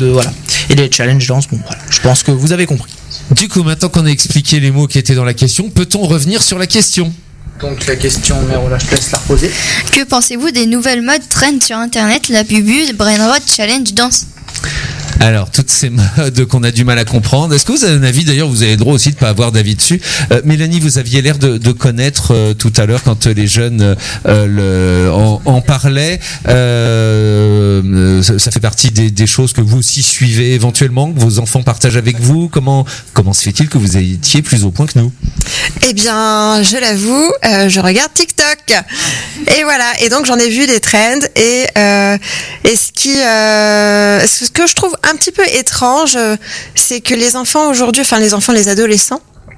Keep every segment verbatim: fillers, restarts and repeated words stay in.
de voilà. Et les challenges danse, bon voilà, je pense que vous avez compris. Du coup, maintenant qu'on a expliqué les mots qui étaient dans la question, peut-on revenir sur la question ? Donc la question, Mérola, je te laisse la reposer. Que pensez-vous des nouvelles modes trend sur internet, la bubu, brainrot, challenge, danse? Alors, toutes ces modes qu'on a du mal à comprendre. Est-ce que vous avez un avis? D'ailleurs, vous avez le droit aussi de ne pas avoir d'avis dessus. Euh, Mélanie, vous aviez l'air de, de connaître euh, tout à l'heure quand les jeunes euh, le, en, en parlaient. Euh, ça, ça fait partie des, des choses que vous aussi suivez éventuellement, que vos enfants partagent avec vous. Comment, comment se fait-il que vous étiez plus au point que nous? Eh bien, je l'avoue, euh, je regarde TikTok. Et voilà. Et donc, j'en ai vu des trends. Et, euh, et ce qui, euh, ce que je trouve un petit peu étrange, c'est que les enfants aujourd'hui, enfin les enfants, les adolescents,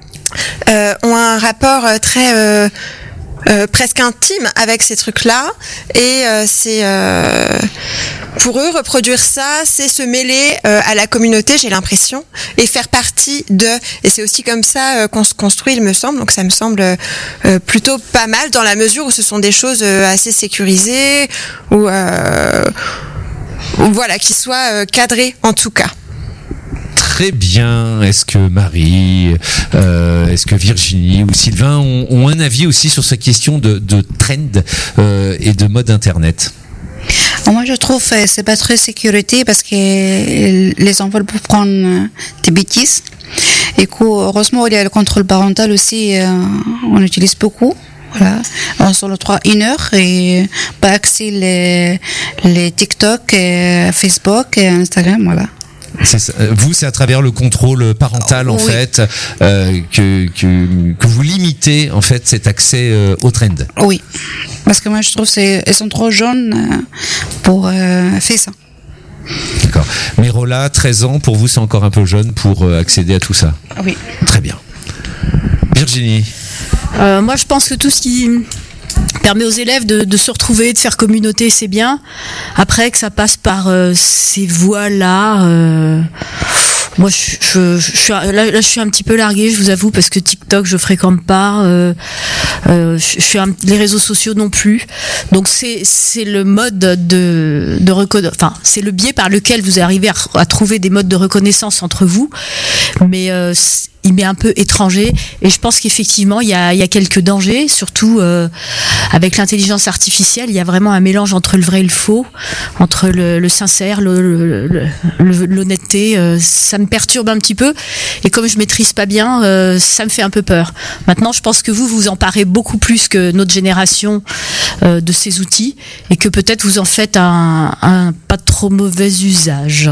euh, ont un rapport très euh, euh, presque intime avec ces trucs-là, et euh, c'est euh, pour eux reproduire ça, c'est se mêler euh, à la communauté, j'ai l'impression, et faire partie de. Et c'est aussi comme ça euh, qu'on se construit, il me semble. Donc ça me semble euh, plutôt pas mal dans la mesure où ce sont des choses euh, assez sécurisées, ou euh, voilà, qui soit euh, cadré en tout cas. Très bien. Est-ce que Marie, euh, est-ce que Virginie ou Sylvain ont, ont un avis aussi sur cette question de, de trend euh, et de mode internet? Moi, je trouve que c'est pas très sécurité parce que les enfants peuvent prendre des bêtises. Et coup, heureusement, il y a le contrôle parental aussi, euh, on utilise beaucoup. Voilà, on sur le trois une heure et pas accès les les TikTok, et Facebook et Instagram, voilà. C'est ça. Vous, c'est à travers le contrôle parental en oui. fait euh, que, que que vous limitez en fait cet accès euh, au trend. Oui, parce que moi je trouve c'est ils sont trop jeunes euh, pour euh, faire ça. D'accord. Mérola, treize ans, pour vous c'est encore un peu jeune pour euh, accéder à tout ça. Oui. Très bien. Virginie. Euh, moi, je pense que tout ce qui permet aux élèves de, de se retrouver, de faire communauté, c'est bien. Après, que ça passe par euh, ces voies-là, euh, moi, je, je, je, je suis là, là, je suis un petit peu larguée, je vous avoue, parce que TikTok, je fréquente pas. Euh, euh, je, je suis un, les réseaux sociaux non plus. Donc, c'est c'est le mode de de reconnaissance. Enfin, c'est le biais par lequel vous arrivez à, à trouver des modes de reconnaissance entre vous, mais euh, il m'est un peu étranger, et je pense qu'effectivement il y a, il y a quelques dangers, surtout euh, avec l'intelligence artificielle. Il y a vraiment un mélange entre le vrai et le faux, entre le, le sincère, le, le, le, l'honnêteté. Euh, ça me perturbe un petit peu, et comme je maîtrise pas bien, euh, ça me fait un peu peur. Maintenant, je pense que vous vous emparez beaucoup plus que notre génération euh, de ces outils, et que peut-être vous en faites un, un pas trop mauvais usage.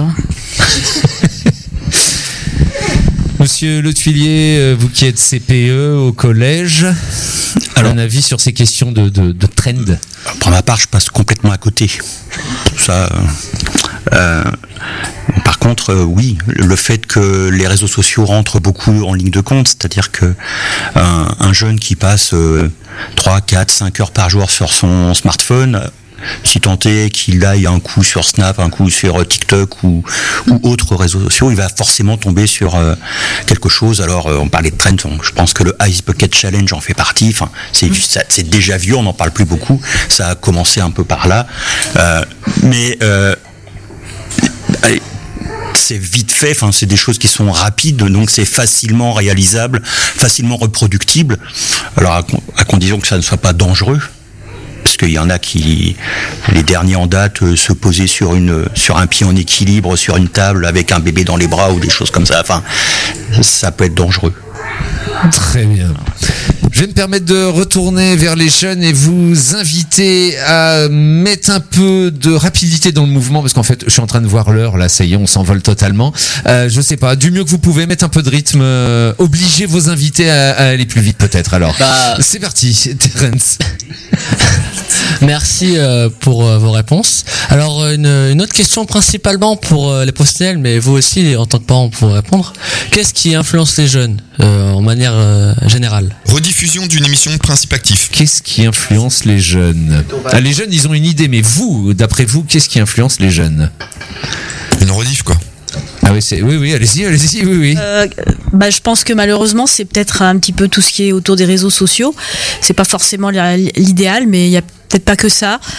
Monsieur Le Tuilier, vous qui êtes C P E au collège, alors, un avis sur ces questions de, de, de trend? Pour ma part, je passe complètement à côté. Ça, euh, par contre, euh, oui, le fait que les réseaux sociaux rentrent beaucoup en ligne de compte, c'est-à-dire que un, un jeune qui passe euh, trois, quatre, cinq heures par jour sur son smartphone, si tant est qu'il aille un coup sur Snap, un coup sur TikTok ou, ou autres réseaux sociaux, il va forcément tomber sur euh, quelque chose. Alors, euh, on parlait de trend, donc je pense que le Ice Bucket Challenge en fait partie. Enfin, c'est, mmh. ça, c'est déjà vieux, on n'en parle plus beaucoup. Ça a commencé un peu par là. Euh, mais... Euh, allez, c'est vite fait, enfin c'est des choses qui sont rapides, donc c'est facilement réalisable, facilement reproductible. Alors à, à condition que ça ne soit pas dangereux. Parce qu'il y en a qui, les derniers en date, euh, se poser sur une, sur un pied en équilibre, sur une table avec un bébé dans les bras ou des choses comme ça. Enfin, ça peut être dangereux. Très bien. Je vais me permettre de retourner vers les jeunes et vous inviter à mettre un peu de rapidité dans le mouvement, parce qu'en fait, je suis en train de voir l'heure, là, ça y est, on s'envole totalement. Euh, je sais pas, du mieux que vous pouvez, mettre un peu de rythme, euh, obliger vos invités à, à aller plus vite peut-être. Alors, bah... c'est parti, Terence. Merci euh, pour euh, vos réponses. Alors, une, une autre question principalement pour euh, les professionnels, mais vous aussi, en tant que parents, pour répondre. Qu'est-ce qui influence les jeunes euh, en manière euh, générale? Rediffusion d'une émission Principe Actif. Qu'est-ce qui influence les jeunes? Ah, les jeunes, ils ont une idée, mais vous, d'après vous, qu'est-ce qui influence les jeunes? Une rediff, quoi. Ah oui, c'est, oui, oui, allez-y, allez-y, oui, oui. Euh, bah, je pense que malheureusement, c'est peut-être un petit peu tout ce qui est autour des réseaux sociaux. C'est pas forcément l'idéal, mais il y a peut-être pas que ça.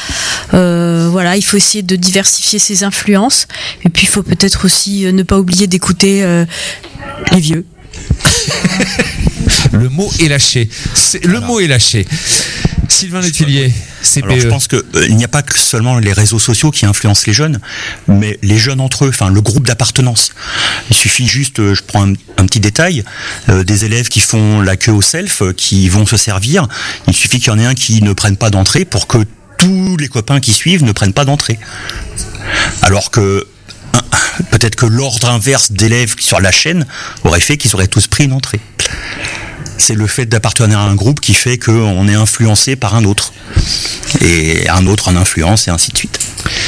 Euh, voilà, il faut essayer de diversifier ses influences. Et puis, il faut peut-être aussi ne pas oublier d'écouter euh, les vieux. Le mot est lâché. C'est, le Alors. mot est lâché. Sylvain Letellier, C P E. Alors, je pense qu'il euh, n'y a pas que seulement les réseaux sociaux qui influencent les jeunes, mais les jeunes entre eux, enfin le groupe d'appartenance. Il suffit juste, euh, je prends un, un petit détail, euh, des élèves qui font la queue au self, euh, qui vont se servir. Il suffit qu'il y en ait un qui ne prenne pas d'entrée pour que tous les copains qui suivent ne prennent pas d'entrée. Alors que peut-être que l'ordre inverse d'élèves sur la chaîne aurait fait qu'ils auraient tous pris une entrée. C'est le fait d'appartenir à un groupe qui fait qu'on est influencé par un autre. Et un autre en influence, et ainsi de suite.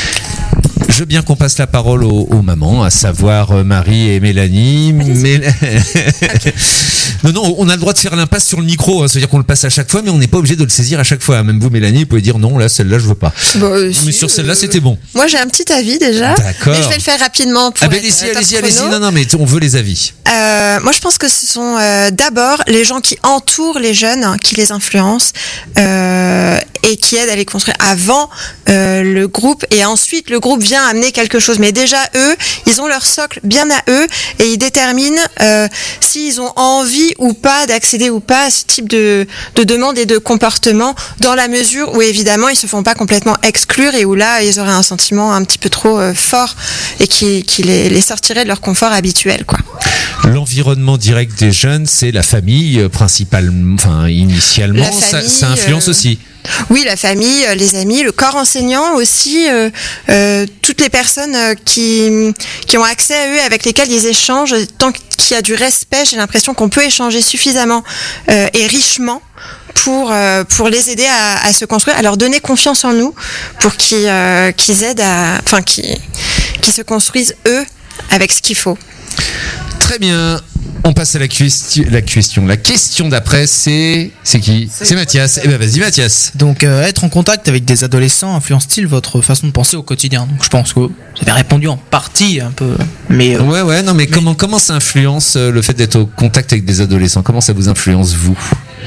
Je veux bien qu'on passe la parole aux, aux mamans, à savoir Marie et Mélanie. Mais... okay. Non, non, on a le droit de faire l'impasse sur le micro, hein, c'est-à-dire qu'on le passe à chaque fois, mais on n'est pas obligé de le saisir à chaque fois. Même vous, Mélanie, vous pouvez dire non, là, celle-là, je veux pas. Bon, euh, mais si, sur celle-là, euh, c'était bon. Moi, j'ai un petit avis déjà. D'accord. Mais je vais le faire rapidement. Pour ah ben allez-y, allez-y, allez-y. Non, non, mais on veut les avis. Euh, moi, je pense que ce sont euh, d'abord les gens qui entourent les jeunes, hein, qui les influencent euh, et qui aident à les construire avant euh, le groupe. Et ensuite, le groupe vient amener quelque chose. Mais déjà, eux, ils ont leur socle bien à eux et ils déterminent euh, s'ils ont envie ou pas d'accéder ou pas à ce type de, de demande et de comportement, dans la mesure où évidemment ils se font pas complètement exclure et où là ils auraient un sentiment un petit peu trop euh, fort et qui, qui les, les sortirait de leur confort habituel, quoi. L'environnement direct des jeunes, c'est la famille euh, principalement, enfin initialement, famille, ça, ça influence euh... aussi. Oui, la famille, les amis, le corps enseignant aussi, euh, euh, toutes les personnes qui qui ont accès à eux, avec lesquelles ils échangent. Tant qu'il y a du respect, j'ai l'impression qu'on peut échanger suffisamment euh, et richement pour euh, pour les aider à, à se construire, à leur donner confiance en nous, pour qu'ils euh, qu'ils aident à, enfin qu'ils qu'ils se construisent eux avec ce qu'il faut. Très bien. On passe à la, question, la question. La question d'après, c'est c'est qui ? C'est, c'est Mathias. Eh ben vas-y Mathias. Donc euh, être en contact avec des adolescents influence-t-il votre façon de penser au quotidien ? Donc je pense que vous avez répondu en partie un peu, mais euh, ouais ouais non mais, mais comment comment ça influence euh, le fait d'être au contact avec des adolescents ? Comment ça vous influence vous ?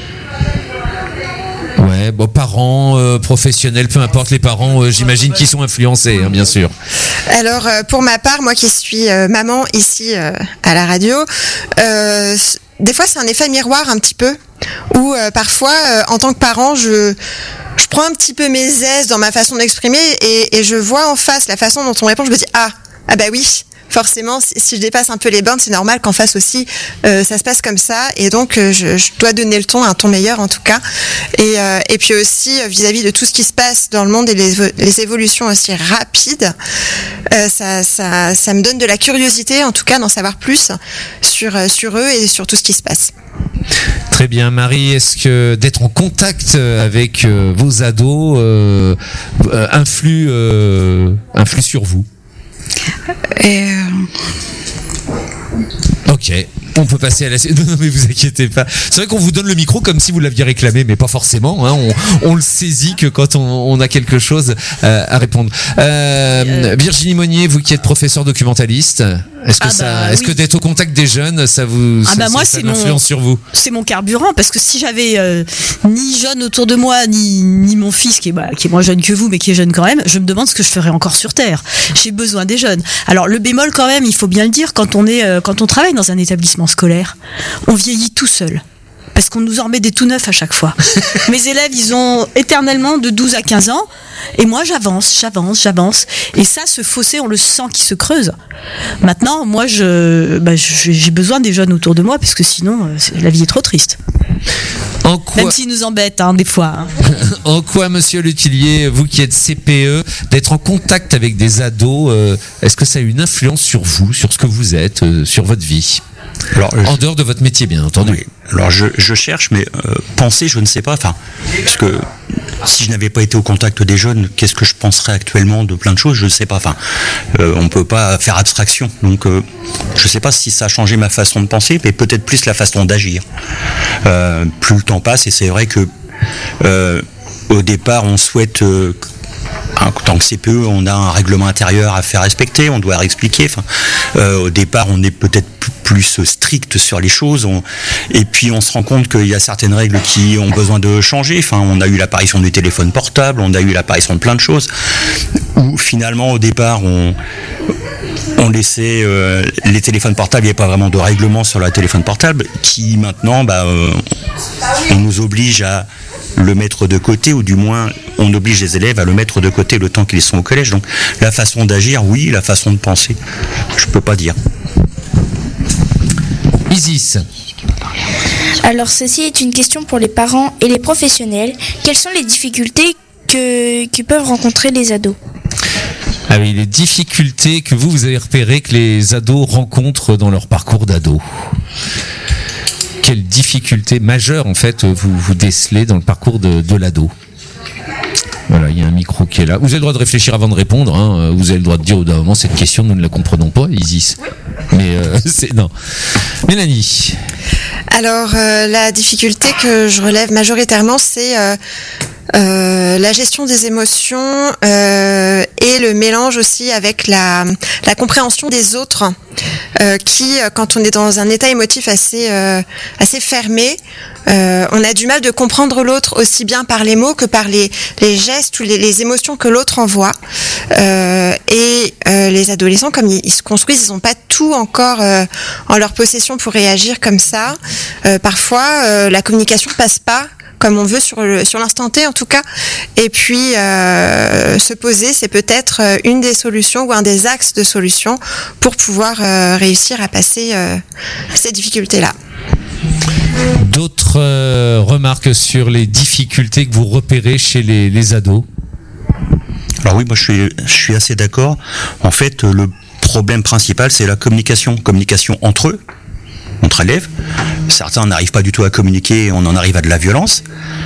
Ouais, bon, parents, euh, professionnels, peu importe les parents, euh, j'imagine qu'ils sont influencés, hein, bien sûr. Alors, euh, pour ma part, moi qui suis euh, maman ici euh, à la radio, euh, des fois c'est un effet miroir un petit peu, où euh, parfois, euh, en tant que parent, je, je prends un petit peu mes aises dans ma façon d'exprimer et, et je vois en face la façon dont on répond, je me dis « Ah, ah bah oui !» Forcément, si je dépasse un peu les bornes, c'est normal qu'en face aussi, euh, ça se passe comme ça. Et donc, euh, je, je dois donner le ton, un ton meilleur en tout cas. Et, euh, et puis aussi, euh, vis-à-vis de tout ce qui se passe dans le monde et les, les évolutions aussi rapides, euh, ça, ça, ça me donne de la curiosité, en tout cas, d'en savoir plus sur, sur eux et sur tout ce qui se passe. Très bien, Marie, est-ce que d'être en contact avec euh, vos ados euh, euh, influe, euh, influe sur vous ? Et euh... Ok, on peut passer à la... Non, non, mais vous inquiétez pas. C'est vrai qu'on vous donne le micro comme si vous l'aviez réclamé, mais pas forcément. Hein. On, on le saisit que quand on, on a quelque chose euh, à répondre. Euh, euh... Virginie Monnier, vous qui êtes professeure documentaliste, est-ce que ah ça, bah, est-ce oui. que d'être au contact des jeunes, ça vous, ah ça, bah ça, moi, ça c'est influence mon, sur vous ? C'est mon carburant, parce que si j'avais euh, ni jeunes autour de moi, ni, ni mon fils qui est, bah, qui est moins jeune que vous, mais qui est jeune quand même, je me demande ce que je ferais encore sur Terre. J'ai besoin des jeunes. Alors le bémol quand même, il faut bien le dire, quand on est, euh, quand on travaille dans un établissement scolaire, on vieillit tout seul. Parce qu'on nous en remet des tout neufs à chaque fois. Mes élèves, ils ont éternellement de douze à quinze ans. Et moi, j'avance, j'avance, j'avance. Et ça, ce fossé, on le sent qui se creuse. Maintenant, moi, je, bah, j'ai besoin des jeunes autour de moi, parce que sinon, la vie est trop triste. En quoi... Même s'ils nous embêtent, hein, des fois. Hein. En quoi, monsieur Letellier, vous qui êtes C P E, d'être en contact avec des ados, euh, est-ce que ça a une influence sur vous, sur ce que vous êtes, euh, sur votre vie ? Alors, en je... dehors de votre métier, bien entendu. Oui. Alors je, je cherche, mais euh, penser, je ne sais pas. Enfin, parce que si je n'avais pas été au contact des jeunes, qu'est-ce que je penserais actuellement de plein de choses ? Je ne sais pas. Enfin, euh, on ne peut pas faire abstraction. Donc, euh, je ne sais pas si ça a changé ma façon de penser, mais peut-être plus la façon d'agir. Euh, plus le temps passe, et c'est vrai que euh, au départ, on souhaite. Euh, En tant que C P E, on a un règlement intérieur à faire respecter, on doit expliquer. Enfin, euh, au départ, on est peut-être plus strict sur les choses. On, et puis on se rend compte qu'il y a certaines règles qui ont besoin de changer. Enfin, on a eu l'apparition du téléphone portable, on a eu l'apparition de plein de choses. Où finalement, au départ, on, on laissait euh, les téléphones portables. Il n'y avait pas vraiment de règlement sur le téléphone portable, qui maintenant, bah, euh, on nous oblige à le mettre de côté, ou du moins on oblige les élèves à le mettre de côté le temps qu'ils sont au collège. Donc la façon d'agir, oui, la façon de penser, je peux pas dire. Isis. Alors ceci est une question pour les parents et les professionnels. Quelles sont les difficultés que, que peuvent rencontrer les ados ? Ah oui, les difficultés que vous, vous avez repérées que les ados rencontrent dans leur parcours d'ado. Quelles difficultés majeures, en fait, vous, vous décelez dans le parcours de, de l'ado? Voilà, il y a un micro qui est là. Vous avez le droit de réfléchir avant de répondre. Hein. Vous avez le droit de dire au bout d'un moment, cette question, nous ne la comprenons pas, Isis. Oui. Mais euh, c'est... Non. Mélanie. Alors, euh, la difficulté que je relève majoritairement, c'est... Euh, Euh, la gestion des émotions euh, et le mélange aussi avec la, la compréhension des autres euh, qui, quand on est dans un état émotif assez, euh, assez fermé, euh, on a du mal de comprendre l'autre aussi bien par les mots que par les, les gestes ou les, les émotions que l'autre envoie. Euh, et euh, les adolescents, comme ils, ils se construisent, ils n'ont pas tout encore euh, en leur possession pour réagir comme ça. Euh, parfois, euh, la communication passe pas comme on veut sur le, sur l'instant T en tout cas. Et puis euh, se poser, c'est peut-être une des solutions ou un des axes de solution pour pouvoir euh, réussir à passer euh, ces difficultés-là. D'autres euh, remarques sur les difficultés que vous repérez chez les, les ados? Alors oui, moi je suis, je suis assez d'accord. En fait, le problème principal, c'est la communication. Communication entre eux, entre élèves. Certains n'arrivent pas du tout à communiquer, on en arrive à de la violence.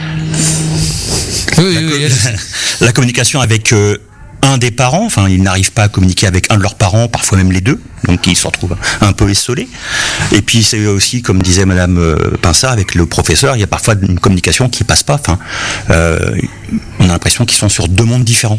Oui, la, oui, co- oui, la communication avec euh, un des parents, enfin ils n'arrivent pas à communiquer avec un de leurs parents, parfois même les deux, donc ils se retrouvent un peu essolés. Et puis c'est aussi, comme disait Madame euh, Pinsard, avec le professeur, il y a parfois une communication qui passe pas. Enfin, euh, on a l'impression qu'ils sont sur deux mondes différents.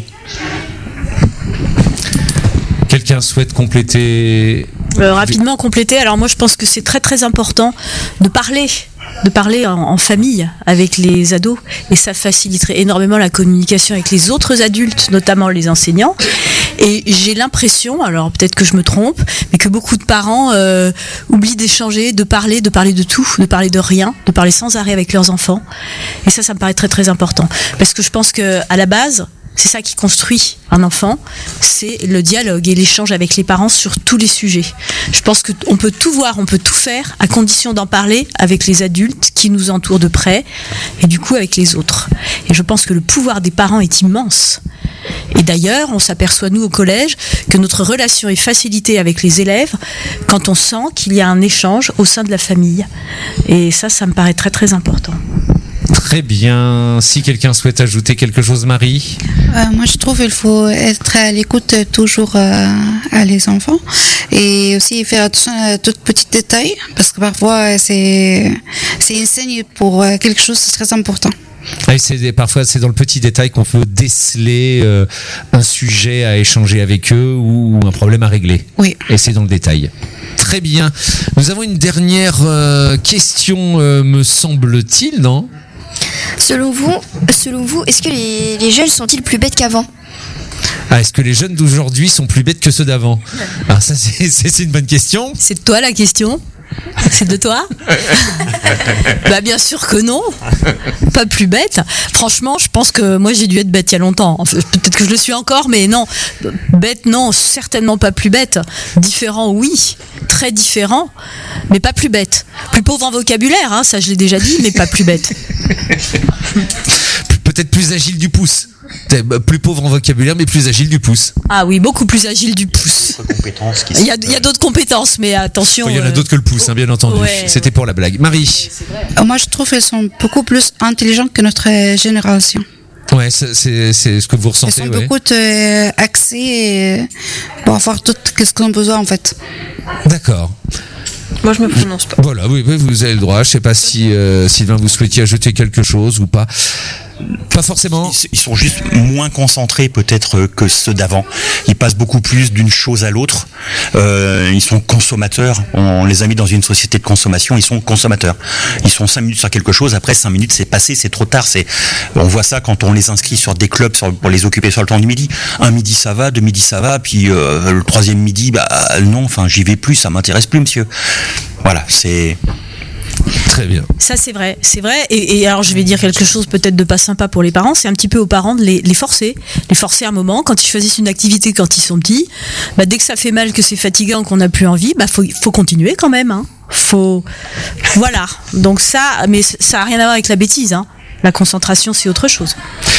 Quelqu'un souhaite compléter? Euh, rapidement compléter. Alors moi je pense que c'est très très important de parler, de parler en, en famille avec les ados, et ça faciliterait énormément la communication avec les autres adultes, notamment les enseignants. Et j'ai l'impression, alors peut-être que je me trompe, mais que beaucoup de parents euh, oublient d'échanger, de parler, de parler de tout, de parler de rien, de parler sans arrêt avec leurs enfants. Et ça, ça me paraît très très important, parce que je pense que à la base, c'est ça qui construit un enfant, c'est le dialogue et l'échange avec les parents sur tous les sujets. Je pense qu'on peut tout voir, on peut tout faire, à condition d'en parler avec les adultes qui nous entourent de près, et du coup avec les autres. Et je pense que le pouvoir des parents est immense. Et d'ailleurs, on s'aperçoit, nous, au collège, que notre relation est facilitée avec les élèves quand on sent qu'il y a un échange au sein de la famille. Et ça, ça me paraît très très important. Très bien. Si quelqu'un souhaite ajouter quelque chose, Marie? Euh, moi, je trouve qu'il faut être à l'écoute toujours euh, à les enfants, et aussi faire attention à tout petits détails, parce que parfois c'est c'est une signe pour quelque chose de très important. Ah, c'est, parfois, c'est dans le petit détail qu'on peut déceler euh, un sujet à échanger avec eux ou un problème à régler. Oui. Et c'est dans le détail. Très bien. Nous avons une dernière euh, question, euh, me semble-t-il, non ? Selon vous, selon vous, est-ce que les, les jeunes sont-ils plus bêtes qu'avant ? Ah, est-ce que les jeunes d'aujourd'hui sont plus bêtes que ceux d'avant ? Alors ça, c'est, c'est, c'est une bonne question. C'est de toi la question ? C'est de toi ? Bah bien sûr que non, pas plus bête. Franchement, je pense que moi j'ai dû être bête il y a longtemps. Enfin, peut-être que je le suis encore, mais non, bête non, certainement pas plus bête. Différent, oui, très différent, mais pas plus bête. Plus pauvre en vocabulaire, hein, ça je l'ai déjà dit, mais pas plus bête. Peut-être plus agile du pouce. Plus pauvre en vocabulaire, mais plus agile du pouce. Ah oui, beaucoup plus agile du pouce. Il y a, il y a d'autres compétences, mais attention. Oh, il y en a d'autres que le pouce, hein, bien entendu. Ouais, C'était ouais. pour la blague. Marie. Moi, je trouve qu'elles sont beaucoup plus intelligentes que notre génération. Ouais, c'est, c'est, c'est ce que vous ressentez. Elles sont ouais. beaucoup euh, axées pour avoir tout ce qu'on a besoin, en fait. D'accord. Moi, je me prononce pas. Voilà, oui, oui, vous avez le droit. Je sais pas si euh, Sylvain, vous souhaitiez ajouter quelque chose ou pas. Pas forcément. Ils, ils sont juste moins concentrés peut-être que ceux d'avant. Ils passent beaucoup plus d'une chose à l'autre. Euh, ils sont consommateurs. On les a mis dans une société de consommation. Ils sont consommateurs. Ils sont cinq minutes sur quelque chose. Après cinq minutes, c'est passé, c'est trop tard. C'est, on voit ça quand on les inscrit sur des clubs sur, pour les occuper sur le temps du midi. Un midi ça va, deux midis ça va, puis euh, le troisième midi, bah non. Enfin, j'y vais plus. Ça m'intéresse plus, monsieur. Voilà, c'est. Très bien. Ça c'est vrai, c'est vrai. Et, et alors je vais dire quelque chose peut-être de pas sympa pour les parents. C'est un petit peu aux parents de les, les forcer, les forcer un moment quand ils choisissent une activité quand ils sont petits. Bah, dès que ça fait mal, que c'est fatigant, qu'on n'a plus envie, bah faut faut continuer quand même. Hein. Faut voilà. Donc ça, mais ça a rien à voir avec la bêtise. Hein. La concentration c'est autre chose.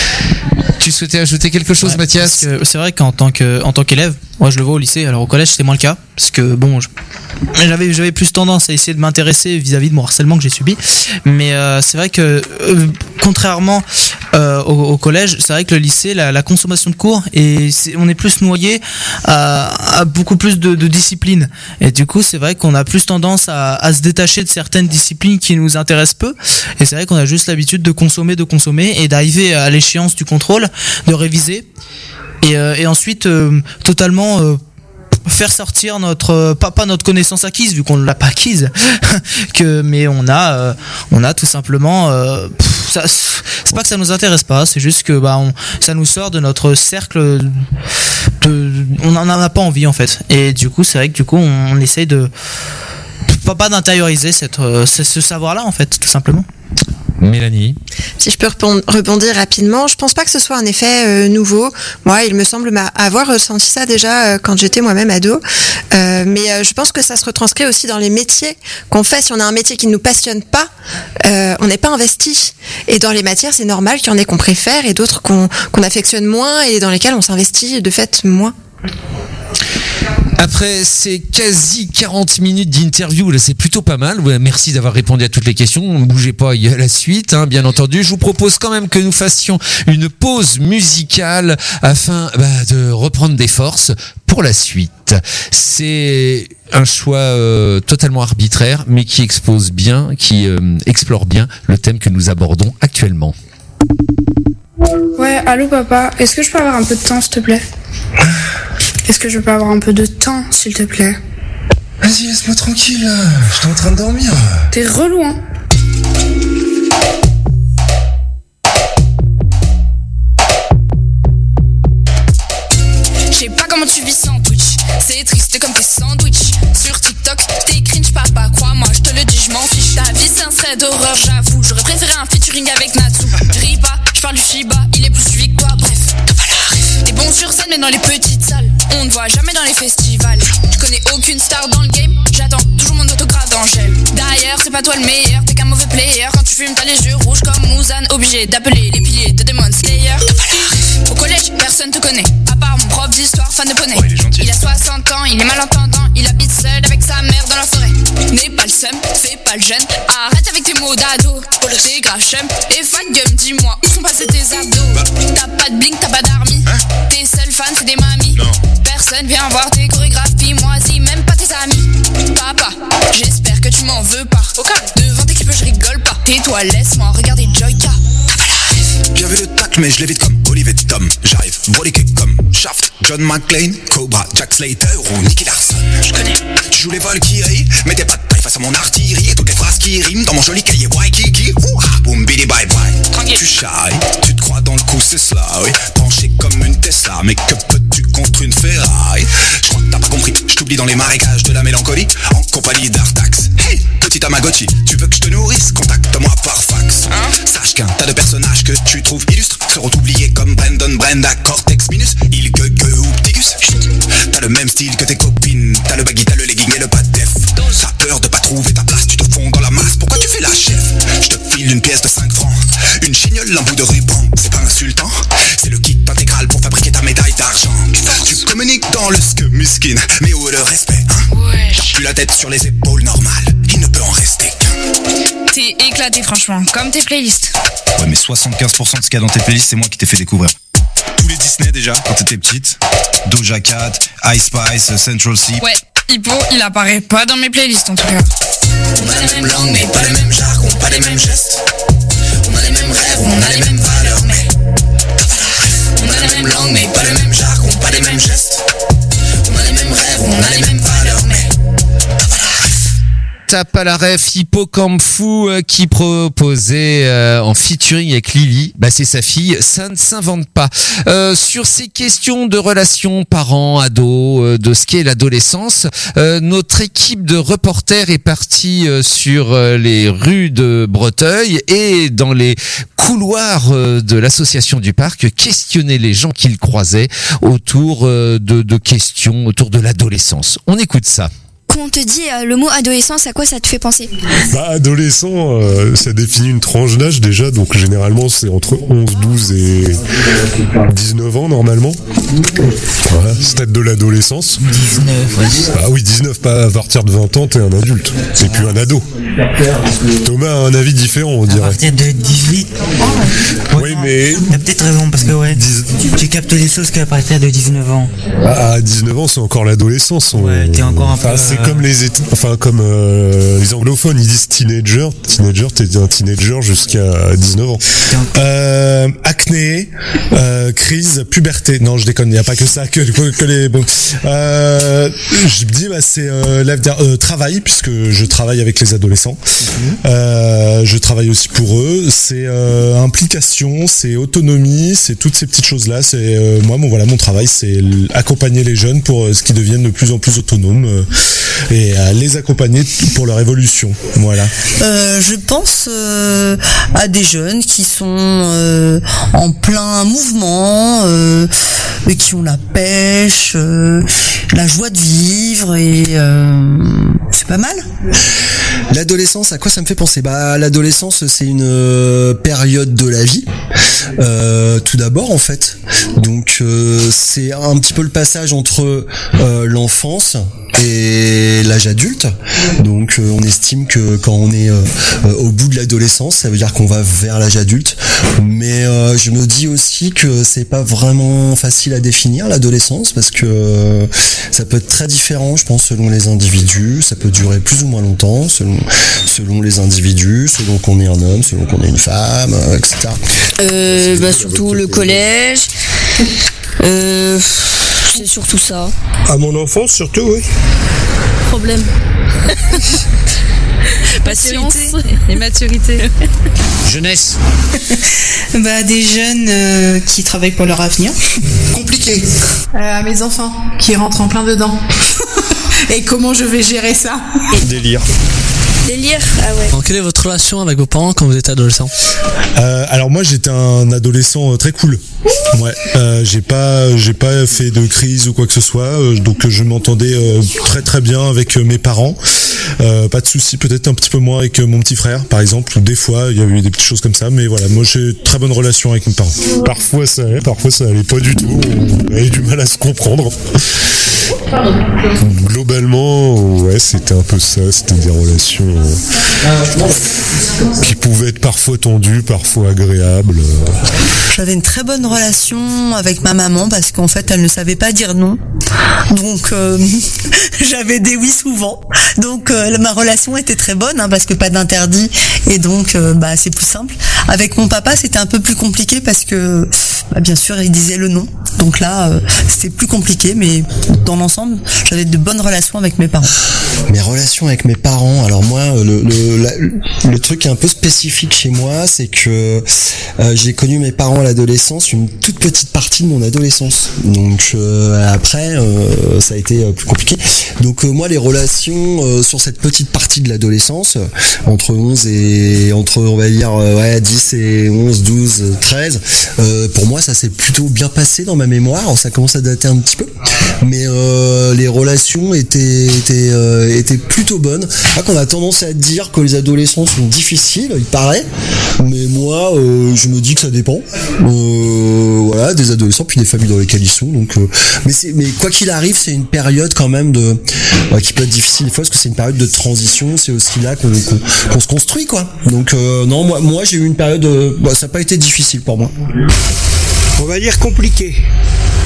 Tu souhaitais ajouter quelque chose, ouais, Mathias? Parce que c'est vrai qu'en tant que en tant qu'élève, moi je le vois au lycée. Alors au collège c'est moins le cas parce que bon, je, j'avais j'avais plus tendance à essayer de m'intéresser vis-à-vis de mon harcèlement que j'ai subi. Mais euh, c'est vrai que euh, contrairement euh, au, au collège, c'est vrai que le lycée, la, la consommation de cours et c'est, on est plus noyé à, à beaucoup plus de, de disciplines. Et du coup c'est vrai qu'on a plus tendance à, à se détacher de certaines disciplines qui nous intéressent peu. Et c'est vrai qu'on a juste l'habitude de consommer, de consommer et d'arriver à l'échéance du contrôle, de réviser et, euh, et ensuite euh, totalement euh, faire sortir notre euh, pas, pas notre connaissance acquise vu qu'on ne l'a pas acquise que mais on a euh, on a tout simplement euh, pff, ça, c'est pas que ça nous intéresse pas, c'est juste que bah on, ça nous sort de notre cercle de, on n'en a pas envie en fait. Et du coup c'est vrai que du coup on, on essaye de pas, pas d'intérioriser cette, euh, ce, ce savoir là en fait tout simplement. Mélanie. Si je peux rebondir rapidement, je pense pas que ce soit un effet euh, nouveau. Moi, il me semble avoir ressenti ça déjà euh, quand j'étais moi-même ado. Euh, mais euh, je pense que ça se retranscrit aussi dans les métiers qu'on fait. Si on a un métier qui ne nous passionne pas, euh, on n'est pas investi. Et dans les matières, c'est normal qu'il y en ait qu'on préfère et d'autres qu'on, qu'on affectionne moins et dans lesquelles on s'investit de fait moins. Après ces quasi quarante minutes d'interview, là c'est plutôt pas mal. Ouais, merci d'avoir répondu à toutes les questions. Ne bougez pas, il y a la suite, hein, bien entendu. Je vous propose quand même que nous fassions une pause musicale afin bah, de reprendre des forces pour la suite. C'est un choix euh, totalement arbitraire, mais qui expose bien, qui euh, explore bien le thème que nous abordons actuellement. Ouais, allô papa, est-ce que je peux avoir un peu de temps s'il te plaît? Est-ce que je peux avoir un peu de temps, s'il te plaît? Vas-y, laisse-moi tranquille, là. J'étais en train de dormir. T'es relou, hein? Je sais pas comment tu vis sans Twitch. C'est triste comme tes sandwichs. Sur TikTok, t'es cringe, papa. Crois-moi, je te le dis, je m'en fiche. Ta vie, c'est un thread d'horreur, j'avoue. J'aurais préféré un featuring avec Natsu. Ris pas, je parle du Shiba, il est plus suivi que toi. Bref, t'as pas la ref. T'es bon sur scène, mais dans les petites salles. On ne voit jamais dans les festivals. Je connais aucune star dans le game. J'attends toujours mon autographe d'Angèle. D'ailleurs, c'est pas toi le meilleur, t'es qu'un mauvais player. Quand tu fumes, t'as les yeux rouges comme Muzan. Obligé d'appeler les piliers de Demon Slayer. T'as pas la ref. Au collège, personne te connaît. À part mon prof d'histoire, fan de poney. Oh, il, il a soixante ans, il est malentendant. Il habite seul avec sa mère dans la forêt. N'aie pas le seum, fais pas le jeune. Arrête avec tes mots d'ado. T'es grave chum. Et fat gum, dis-moi, où sont passés tes abdos? Bah. T'as pas de bling, t'as pas d'army. Hein? Tes seuls fans, c'est des mamies. Non. Personne vient voir tes chorégraphies. Moi, si même pas tes amis. Papa, j'espère que tu m'en veux pas. Okay. Devant tes clips, je rigole pas. Tais-toi, laisse-moi regarder Joyka. J'avais le tacle mais je l'évite comme Olivier Tom. J'arrive, body kick comme Shaft, John McClane, Cobra, Jack Slater ou Nicky Larson. Je connais. Tu joues les Valkyries, mais t'es pas de taille face à mon artillerie. Et toutes les phrases qui riment dans mon joli cahier Waikiki. Ouah, boum, bidi bye bye. Tranquille. Tu charries, tu te crois dans le coup, c'est cela, oui. Penché comme une Tesla, mais que peux-tu contre une Ferrari? Je crois que t'as pas compris, je t'oublie dans les marécages de la mélancolie. En compagnie d'Artax. Hey, petit Tamagotchi, tu veux que je te nourrisse? Contacte-moi par fax. Hein? Sache qu'un tas de personnages que tu trouves illustres seront oubliés comme Brandon Brenda, Cortex Minus, Il Gueux Gueux ou Ptigus. T'as le même style que tes copines, t'as le baggy, t'as le legging et le pas de def. T'as peur de pas trouver ta place, tu te fonds dans la masse, pourquoi tu fais la chef? Je te file une pièce de cinq francs, une chignole, un bout de ruban, c'est pas insultant, c'est le kit intégral pour fabriquer ta médaille d'argent. Tu communiques dans le sk muskin, mais où est le respect, hein? Ouais. T'as plus la tête sur les épaules normales, il ne peut en rester qu'un. T'es éclaté franchement, comme tes playlists. Ouais mais soixante-quinze pour cent de ce qu'il y a dans tes playlists, c'est moi qui t'ai fait découvrir. Tous les Disney déjà, quand t'étais petite. Doja Cat, Ice Spice, Central C. Ouais, Hippo, il apparaît pas dans mes playlists en tout cas. On a les mêmes langues mais pas les mêmes jargons, pas les mêmes gestes. On a les mêmes rêves, on a les mêmes valeurs. langue, mais pas le même jargon, pas les mêmes gestes. On a les mêmes rêves, on a les mêmes valeurs, mais Tape à la ref, Hippocampe Fou euh, qui proposait euh, en featuring avec Lily, bah c'est sa fille, ça ne s'invente pas. Euh, sur ces questions de relations parents, ados, euh, de ce qu'est l'adolescence, euh, notre équipe de reporters est partie euh, sur euh, les rues de Breteuil et dans les couloirs euh, de l'association du parc, questionner les gens qu'ils croisaient autour euh, de, de questions autour de l'adolescence. On écoute ça. Quand on te dit euh, le mot adolescence, à quoi ça te fait penser? Bah, adolescent, euh, ça définit une tranche d'âge déjà, donc généralement c'est entre onze, douze et dix-neuf ans normalement. Voilà, stade de l'adolescence. dix-neuf, ouais. Bah oui, dix-neuf, pas à partir de vingt ans, t'es un adulte, c'est plus un ado. Thomas a un avis différent, on dirait. À partir de dix-huit. Oui, mais... Il y a peut-être raison, parce que ouais, tu, tu captes les choses qu'à partir de dix-neuf ans. Ah, à dix-neuf ans, c'est encore l'adolescence. On... Ouais, t'es encore un peu... Enfin, c'est comme les, éta- enfin, comme euh, les anglophones, ils disent teenager. Teenager, t'es un teenager jusqu'à dix-neuf ans. Euh, acné, euh, crise, puberté. Non, je déconne, il n'y a pas que ça, que, que, que les... Bon. Euh, je me dis, bah, c'est euh, l'avenir. Euh, travail, puisque je travaille avec les adolescents. Euh, je travaille aussi pour eux. C'est euh, implication, c'est autonomie, c'est toutes ces petites choses-là. C'est euh, moi, mon voilà, mon travail, c'est accompagner les jeunes pour euh, ce qu'ils deviennent de plus en plus autonomes euh, et à les accompagner pour leur évolution. Voilà. Euh, je pense euh, à des jeunes qui sont euh, en plein mouvement, euh, et qui ont la pêche, euh, la joie de vivre, et euh, c'est pas mal. L'adolescence, à quoi ça me fait penser? Bah, l'adolescence, c'est une euh, période de la vie. Euh, tout d'abord, en fait. Donc, euh, c'est un petit peu le passage entre euh, l'enfance et l'âge adulte. Donc, euh, on estime que quand on est euh, euh, au bout de l'adolescence, ça veut dire qu'on va vers l'âge adulte. Mais euh, je me dis aussi que c'est pas vraiment facile à définir l'adolescence, parce que euh, ça peut être très différent, je pense, selon les individus. Ça peut durer plus ou moins longtemps, selon selon les individus, selon qu'on est un homme, selon qu'on est une femme, euh, et cetera. Euh, bah, surtout le collège. Euh, c'est surtout ça. À mon enfance, surtout, oui. Problème. Patience et maturité. Jeunesse. Bah, des jeunes euh, qui travaillent pour leur avenir. Compliqué. Euh, mes enfants qui rentrent en plein dedans. Et comment je vais gérer ça? Délire. Délire, ah ouais. Alors, quelle est votre relation avec vos parents quand vous étiez adolescent? Euh, alors moi j'étais un adolescent euh, très cool. Ouais. Euh, j'ai pas j'ai pas fait de crise ou quoi que ce soit. Euh, donc euh, je m'entendais euh, très très bien avec euh, mes parents. Euh, pas de soucis, peut-être un petit peu moins avec euh, mon petit frère par exemple. Ou des fois il y a eu des petites choses comme ça. Mais voilà, moi j'ai une très bonne relation avec mes parents. Parfois ça allait, parfois ça allait pas du tout. On avait du mal à se comprendre. Globalement, ouais, c'était un peu ça. C'était des relations euh, qui pouvaient être parfois tendues, parfois agréables. J'avais une très bonne relation avec ma maman, parce qu'en fait elle ne savait pas dire non. Donc euh, j'avais des oui souvent. Donc euh, ma relation était très bonne, hein, parce que pas d'interdit, et donc euh, bah c'est plus simple. Avec mon papa c'était un peu plus compliqué, parce que bah, bien sûr il disait le non. Donc là euh, c'était plus compliqué, mais dans l'ensemble j'avais de bonnes relations avec mes parents. Mes relations avec mes parents, alors moi le, le, la, le truc un peu spécifique chez moi, c'est que euh, j'ai connu mes parents à l'adolescence, une toute petite partie de mon adolescence. Donc euh, après euh, ça a été euh, plus compliqué. Donc euh, moi les relations euh, sur cette petite partie de l'adolescence, euh, entre onze et entre on va dire euh, ouais, dix et onze, douze, treize, euh, pour moi ça s'est plutôt bien passé dans ma mémoire. Alors, ça commence à dater un petit peu, mais euh, les relations étaient étaient euh, étaient plutôt bonnes. Là qu'on a tendance à dire que les adolescents sont difficiles, il paraît, mais moi euh, je me dis que ça dépend. Euh, voilà, des adolescents puis des familles dans lesquelles ils sont. Donc, euh, mais c'est mais quoi qu'il arrive, c'est une période quand même de euh, qui peut être difficile des fois, parce que c'est une période de transition. C'est aussi là qu'on qu'on, qu'on se construit, quoi. Donc euh, non, moi moi j'ai eu une période, euh, bah, ça n'a pas été difficile pour moi. On va dire compliqué.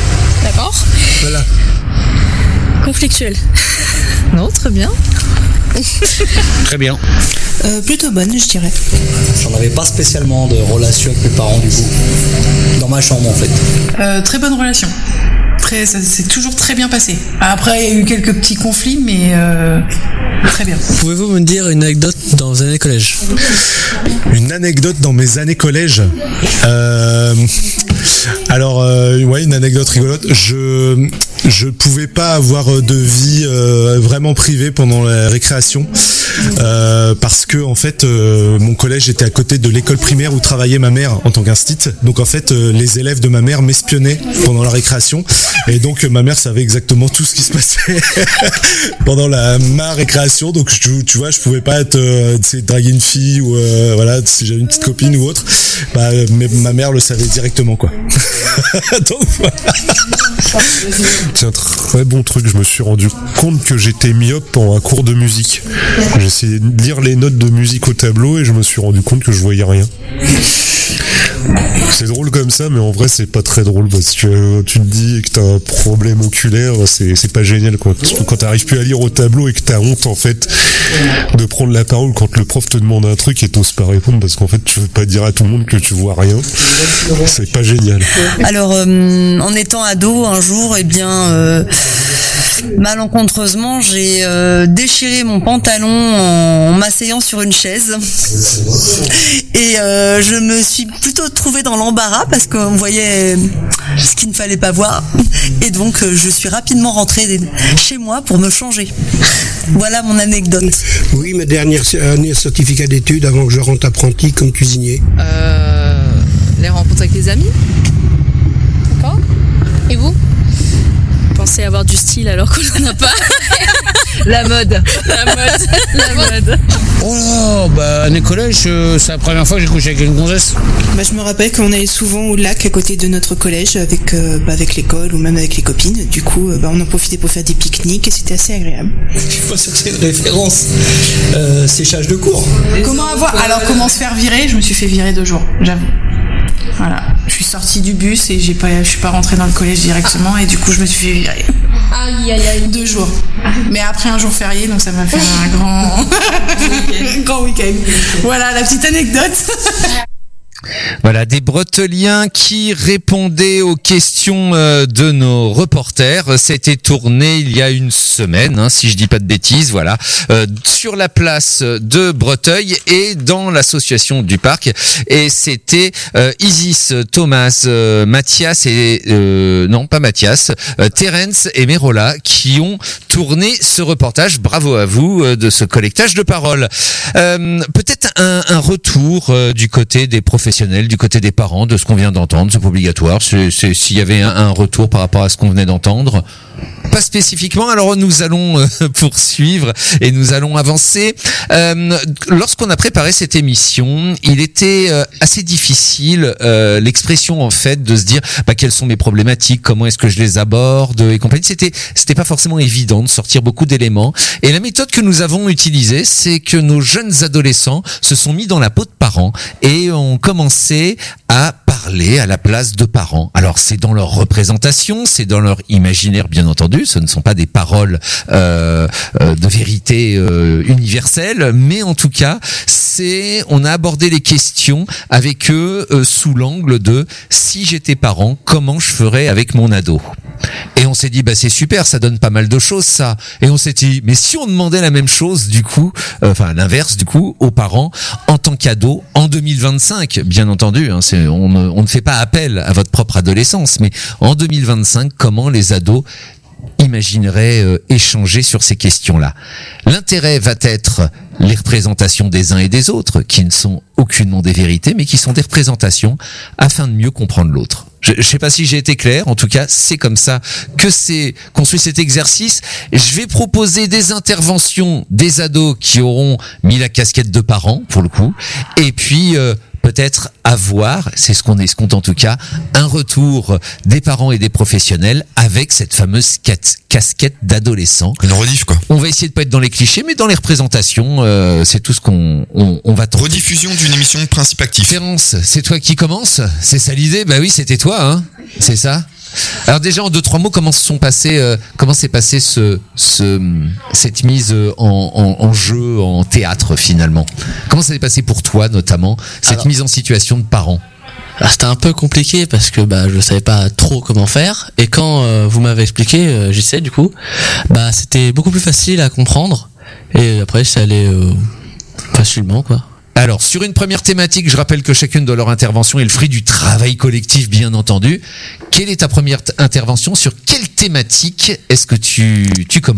D'accord. Voilà. Conflictuel. Non, très bien. Très bien. Euh, plutôt bonne, je dirais. J'en avais pas spécialement de relation avec mes parents du coup. Dans ma chambre en fait. Euh, très bonne relation. Très, ça s'est toujours très bien passé. Après, il y a eu quelques petits conflits, mais euh, très bien. Pouvez-vous me dire une anecdote dans vos années collège? Une anecdote dans mes années collège. Euh, alors, euh, ouais, une anecdote rigolote. Je je pouvais pas avoir de vie euh, vraiment privée pendant la récréation euh, parce que en fait, euh, mon collège était à côté de l'école primaire où travaillait ma mère en tant qu'instite. Donc en fait, euh, les élèves de ma mère m'espionnaient pendant la récréation. Et donc ma mère savait exactement tout ce qui se passait pendant la ma récréation. Donc tu, tu vois, je pouvais pas être euh, draguer une fille ou euh, voilà, si j'avais une petite copine ou autre, bah mais ma mère le savait directement quoi. Donc voilà. C'est un très bon truc, je me suis rendu compte que j'étais myope pendant un cours de musique. J'ai essayé de lire les notes de musique au tableau et je me suis rendu compte que je voyais rien. C'est drôle comme ça, mais en vrai c'est pas très drôle parce que tu te dis que t'as un problème oculaire, c'est, c'est pas génial quoi. Quand t'arrives plus à lire au tableau et que t'as honte en fait de prendre la parole quand le prof te demande un truc et t'oses pas répondre parce qu'en fait tu veux pas dire à tout le monde que tu vois rien, c'est pas génial. Alors euh, en étant ado un jour, eh bien euh, malencontreusement j'ai euh, déchiré mon pantalon en m'asseyant sur une chaise et euh, je me suis plutôt trouvée dans l'embarras parce qu'on voyait ce qu'il ne fallait pas voir et donc euh, je suis rapidement rentrée chez moi pour me changer. Voilà mon anecdote. Oui, ma dernière année certificat d'études avant que je rentre apprenti comme cuisinier. Euh, les rencontres avec les amis. D'accord. Et vous? Pensez avoir du style alors qu'on n'en a pas. La mode. La mode. La mode. Oh là, bah, année collège, euh, c'est la première fois que j'ai couché avec une gonzesse. Bah, je me rappelle qu'on allait souvent au lac à côté de notre collège avec, euh, bah, avec l'école ou même avec les copines. Du coup, euh, bah, on en profitait pour faire des pique-niques et c'était assez agréable. Je suis pas sûr que c'est une référence. Euh, séchage de cours. Comment avoir Alors, comment se faire virer? Je me suis fait virer deux jours, j'avoue. Voilà, je suis sortie du bus et j'ai pas, je suis pas rentrée dans le collège directement et du coup je me suis fait virer. Aïe aïe aïe. Deux jours. Mais après un jour férié, donc ça m'a fait un grand, grand week-end. Voilà la petite anecdote. Voilà, des Breteliens qui répondaient aux questions euh, de nos reporters. C'était tourné il y a une semaine, hein, si je dis pas de bêtises, voilà, euh, sur la place de Breteuil et dans l'association du parc. Et c'était euh, Isis, Thomas, euh, Mathias et euh, non pas Mathias, euh, Terence et Merola qui ont tourné ce reportage. Bravo à vous euh, de ce collectage de paroles. Euh, peut-être un, un retour euh, du côté des professionnels, du côté des parents, de ce qu'on vient d'entendre, c'est pas obligatoire. C'est, c'est, s'il y avait un, un retour par rapport à ce qu'on venait d'entendre, pas spécifiquement. Alors nous allons euh, poursuivre et nous allons avancer. Euh, lorsqu'on a préparé cette émission, il était euh, assez difficile euh, l'expression en fait de se dire bah, quelles sont mes problématiques, comment est-ce que je les aborde et compagnie. C'était c'était pas forcément évident de sortir beaucoup d'éléments. Et la méthode que nous avons utilisée, c'est que nos jeunes adolescents se sont mis dans la peau de parents et ont commencé à parler à la place de parents. Alors c'est dans leur représentation, c'est dans leur imaginaire bien entendu, ce ne sont pas des paroles euh, euh, de vérité euh, universelle, mais en tout cas, c'est on a abordé les questions avec eux euh, sous l'angle de si j'étais parent, comment je ferais avec mon ado. Et on s'est dit bah c'est super, ça donne pas mal de choses ça. Et on s'est dit mais si on demandait la même chose du coup, euh, enfin l'inverse du coup aux parents en tant qu'ado en deux mille vingt-cinq, bien entendu, hein, c'est on, on ne fait pas appel à votre propre adolescence, mais en deux mille vingt-cinq, comment les ados imagineraient euh, échanger sur ces questions-là. L'intérêt va être les représentations des uns et des autres, qui ne sont aucunement des vérités, mais qui sont des représentations afin de mieux comprendre l'autre. Je ne sais pas si j'ai été clair, en tout cas c'est comme ça que c'est construit cet exercice. Je vais proposer des interventions des ados qui auront mis la casquette de parents pour le coup, et puis euh, peut-être avoir, c'est ce qu'on escompte en tout cas, un retour des parents et des professionnels avec cette fameuse casquette d'adolescent. Une rediff quoi. On va essayer de pas être dans les clichés, mais dans les représentations, euh, c'est tout ce qu'on on, on va tenter. Rediffusion d'une émission de Principe Actif. Terence, c'est toi qui commence? C'est ça l'idée? Bah oui, c'était toi, hein. C'est ça? Alors déjà en deux trois mots, comment se sont passés, euh, comment s'est passé ce, ce cette mise en, en, en jeu, en théâtre finalement. Comment ça s'est passé pour toi notamment cette Alors, mise en situation de parents? Alors, c'était un peu compliqué parce que bah je savais pas trop comment faire, et quand euh, vous m'avez expliqué, euh, j'essaie du coup, bah c'était beaucoup plus facile à comprendre, et après ça allait euh, facilement quoi. Alors, sur une première thématique, je rappelle que chacune de leurs interventions est le fruit du travail collectif, bien entendu. Quelle est ta première t- intervention? Sur quelle thématique est-ce que tu, tu commences?